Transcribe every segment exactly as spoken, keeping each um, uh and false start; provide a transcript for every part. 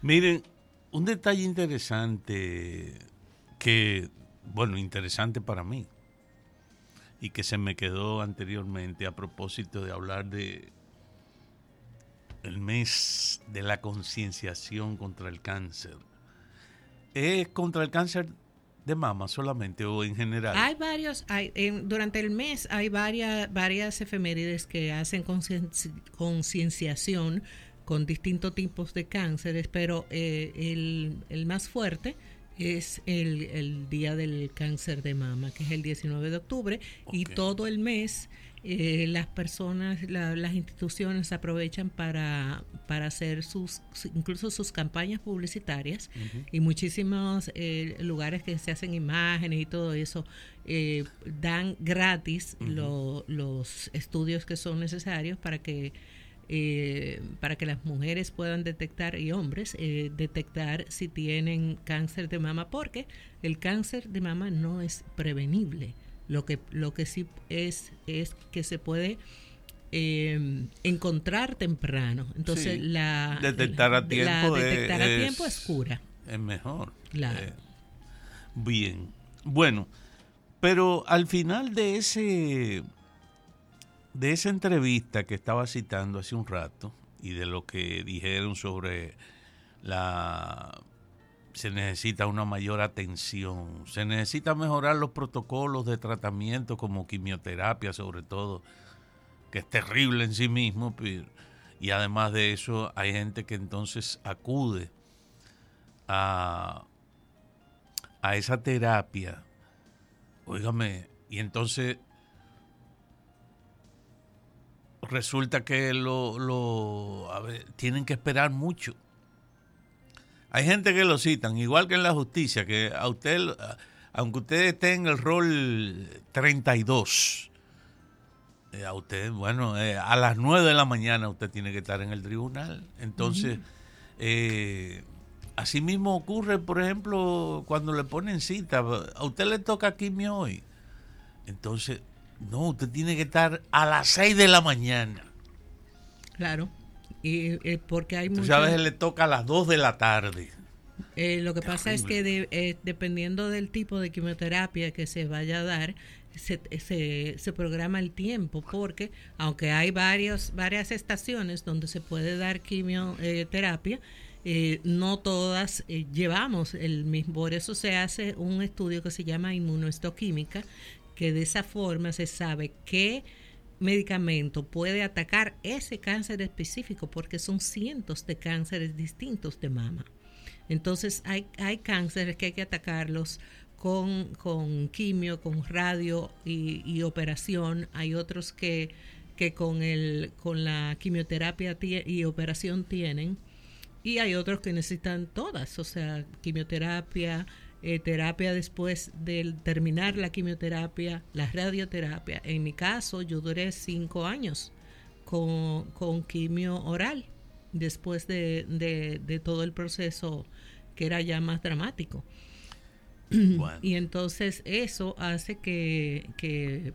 Miren, un detalle interesante que, bueno, interesante para mí y que se me quedó anteriormente a propósito de hablar de el mes de la concienciación contra el cáncer. ¿Es contra el cáncer de mama solamente o en general? Hay varios, hay, en, durante el mes hay varias, varias efemérides que hacen concienci- concienciación con distintos tipos de cánceres, pero eh, el, el más fuerte es el, el Día del Cáncer de Mama, que es el diecinueve de octubre, y Okay. todo el mes eh, las personas, la, las instituciones aprovechan para, para hacer sus, incluso sus campañas publicitarias, uh-huh. y muchísimos eh, lugares que se hacen imágenes y todo eso eh, dan gratis uh-huh. lo, los estudios que son necesarios para que Eh, para que las mujeres puedan detectar y hombres eh, detectar si tienen cáncer de mama, porque el cáncer de mama no es prevenible. Lo que, lo que sí es, es que se puede eh, encontrar temprano. Entonces, sí, la detectar a tiempo, la detectar es, a tiempo es cura. Es mejor. Claro. Eh, bien. Bueno, pero al final de ese de esa entrevista que estaba citando hace un rato y de lo que dijeron sobre la se necesita una mayor atención, se necesita mejorar los protocolos de tratamiento como quimioterapia sobre todo, que es terrible en sí mismo, y además de eso hay gente que entonces acude a, a esa terapia, óigame, y entonces resulta que lo, lo a ver, tienen que esperar mucho. Hay gente que lo citan, igual que en la justicia, que a usted, aunque usted esté en el rol treinta y dos, eh, a usted, bueno, eh, a las nueve de la mañana usted tiene que estar en el tribunal. Entonces, uh-huh. eh, así mismo ocurre, por ejemplo, cuando le ponen cita, a usted le toca quimio hoy. Entonces, no, usted tiene que estar a las seis de la mañana. Claro. Y eh, porque hay muchas mucha... veces le toca a las dos de la tarde. Eh, lo que Terrible. Pasa es que de, eh, dependiendo del tipo de quimioterapia que se vaya a dar, se, se, se programa el tiempo, porque aunque hay varios, varias estaciones donde se puede dar quimioterapia, eh, no todas eh, llevamos el mismo. Por eso se hace un estudio que se llama inmunohistoquímica, que de esa forma se sabe qué medicamento puede atacar ese cáncer específico, porque son cientos de cánceres distintos de mama. Entonces hay, hay cánceres que hay que atacarlos con, con quimio, con radio y, y operación. Hay otros que, que con, el, con la quimioterapia t- y operación tienen. Y hay otros que necesitan todas, o sea, quimioterapia, eh, terapia después de terminar la quimioterapia, la radioterapia. En mi caso, yo duré cinco años con, con quimio oral, después de, de, de todo el proceso que era ya más dramático. Bueno. Y entonces eso hace que, que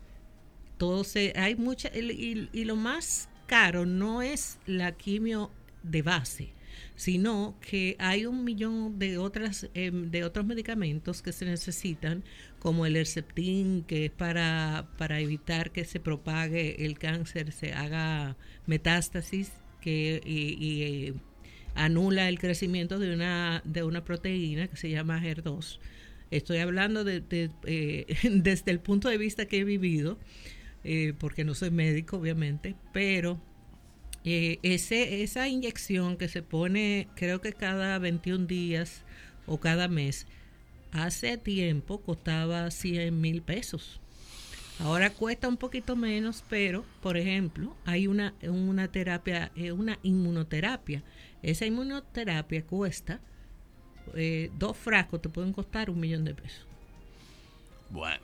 todo se... Hay mucha... Y, y lo más caro no es la quimio de base, sino que hay un millón de otras eh, de otros medicamentos que se necesitan, como el Herceptin, que es para, para evitar que se propague el cáncer, se haga metástasis, que y, y eh, anula el crecimiento de una de una proteína que se llama H E R dos. Estoy hablando de, de, eh, desde el punto de vista que he vivido, eh, porque no soy médico, obviamente, pero eh, ese, esa inyección que se pone, creo que cada veintiún días o cada mes, hace tiempo costaba cien mil pesos. Ahora cuesta un poquito menos, pero, por ejemplo, hay una, una terapia, eh, una inmunoterapia. Esa inmunoterapia cuesta, eh, dos frascos te pueden costar un millón de pesos. Bueno,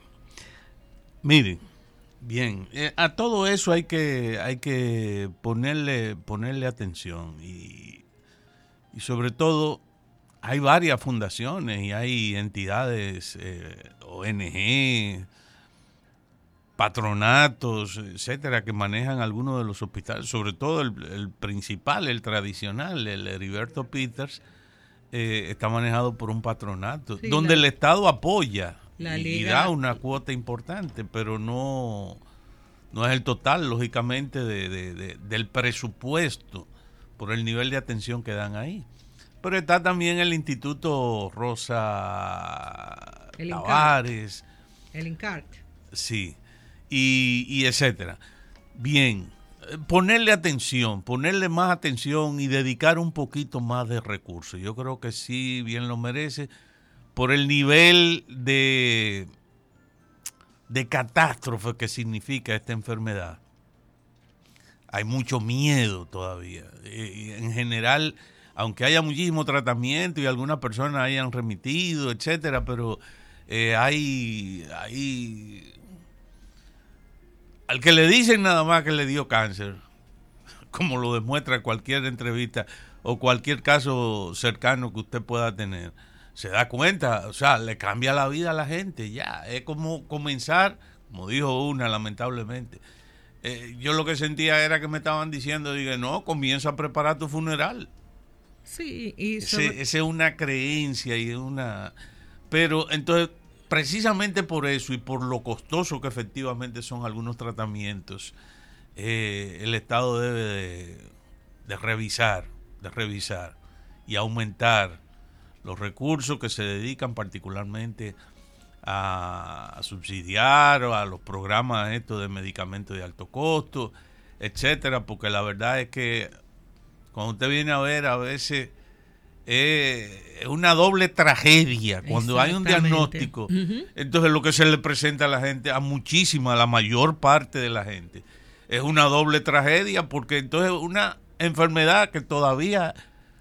miren, bien, eh, a todo eso hay que, hay que ponerle, ponerle atención y, y sobre todo hay varias fundaciones y hay entidades, eh, O N G, patronatos, etcétera, que manejan algunos de los hospitales, sobre todo el, el principal, el tradicional, el Heriberto Peters, eh, está manejado por un patronato, sí, donde la, el Estado apoya y, y da una cuota importante, pero no, no es el total, lógicamente, de, de, de, del presupuesto por el nivel de atención que dan ahí. Pero está también el Instituto Rosa el Tavares. El INCART. Sí. Y, y etcétera. Bien, ponerle atención, ponerle más atención y dedicar un poquito más de recursos. Yo creo que sí, bien lo merece, por el nivel de, de catástrofe que significa esta enfermedad. Hay mucho miedo todavía. Eh, en general, aunque haya muchísimo tratamiento y algunas personas hayan remitido, etcétera, pero eh, hay... hay al que le dicen nada más que le dio cáncer, como lo demuestra cualquier entrevista o cualquier caso cercano que usted pueda tener, se da cuenta, o sea, le cambia la vida a la gente, ya, es como comenzar, como dijo una, lamentablemente. Eh, yo lo que sentía era que me estaban diciendo, dije, no, comienza a preparar tu funeral. Sí, y sobre... Ese, esa es una creencia y una... Pero entonces... Precisamente por eso y por lo costoso que efectivamente son algunos tratamientos, eh, el Estado debe de, de revisar, de revisar y aumentar los recursos que se dedican particularmente a, a subsidiar a los programas estos de medicamentos de alto costo, etcétera, porque la verdad es que cuando usted viene a ver a veces es eh, una doble tragedia cuando hay un diagnóstico. Uh-huh. Entonces lo que se le presenta a la gente, a muchísima, a la mayor parte de la gente, es una doble tragedia, porque entonces una enfermedad que todavía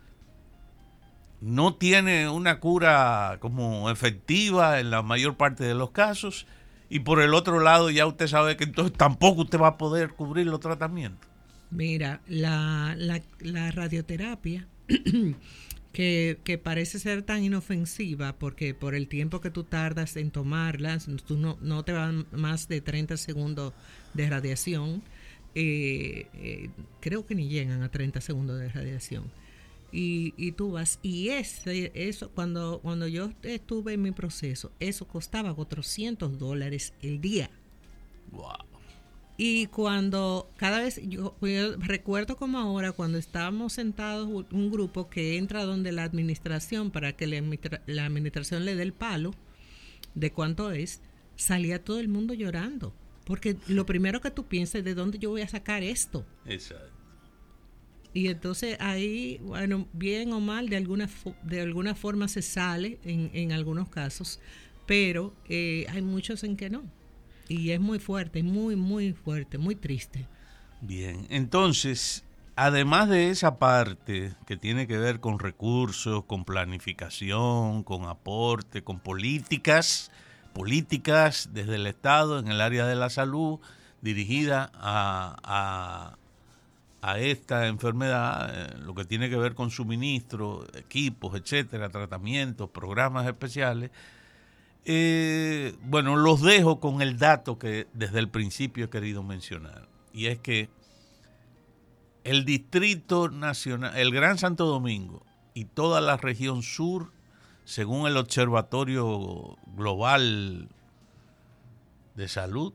no tiene una cura como efectiva en la mayor parte de los casos, y por el otro lado ya usted sabe que entonces tampoco usted va a poder cubrir los tratamientos. Mira, la, la, la radioterapia Que, que parece ser tan inofensiva porque por el tiempo que tú tardas en tomarlas, tú no, no te van más de treinta segundos de radiación, eh, eh, creo que ni llegan a treinta segundos de radiación, y, y tú vas, y ese, eso cuando, cuando yo estuve en mi proceso, eso costaba cuatrocientos dólares el día. Wow. Y cuando cada vez, yo, yo recuerdo como ahora, cuando estábamos sentados un grupo que entra donde la administración para que la, la administración le dé el palo de cuánto es, salía todo el mundo llorando. Porque lo primero que tú piensas es de dónde yo voy a sacar esto. Exacto. Y entonces ahí, bueno, bien o mal, de alguna, de alguna forma se sale en, en algunos casos, pero eh, hay muchos en que no. Y es muy fuerte, muy, muy fuerte, muy triste. Bien, entonces, además de esa parte que tiene que ver con recursos, con planificación, con aporte, con políticas, políticas desde el Estado en el área de la salud dirigida a, a, a esta enfermedad, eh, lo que tiene que ver con suministro, equipos, etcétera, tratamientos, programas especiales. Eh, bueno, los dejo con el dato que desde el principio he querido mencionar, y es que el Distrito Nacional, el Gran Santo Domingo y toda la región sur, según el Observatorio Global de Salud,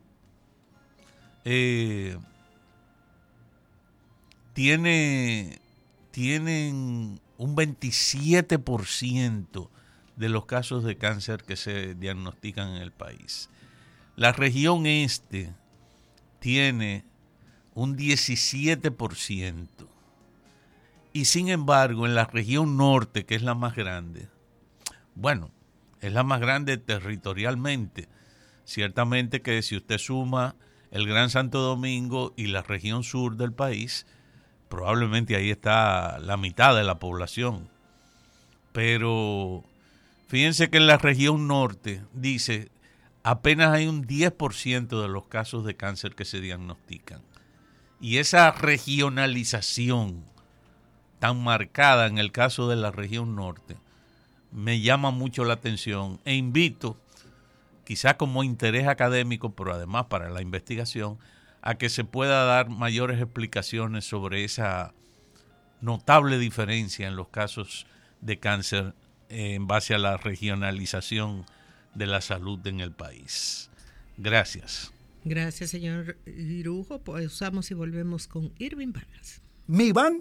eh, tiene, tienen un veintisiete por ciento de los casos de cáncer que se diagnostican en el país. La región este tiene un diecisiete por ciento. Y sin embargo, en la región norte, que es la más grande, bueno, es la más grande territorialmente. Ciertamente que si usted suma el Gran Santo Domingo y la región sur del país, probablemente ahí está la mitad de la población. Pero fíjense que en la región norte, dice, apenas hay un diez por ciento de los casos de cáncer que se diagnostican. Y esa regionalización tan marcada en el caso de la región norte me llama mucho la atención, e invito quizá como interés académico, pero además para la investigación, a que se pueda dar mayores explicaciones sobre esa notable diferencia en los casos de cáncer en base a la regionalización de la salud en el país. Gracias. Gracias, señor Irujo. Pues usamos y volvemos con Irving Vargas. Mi banda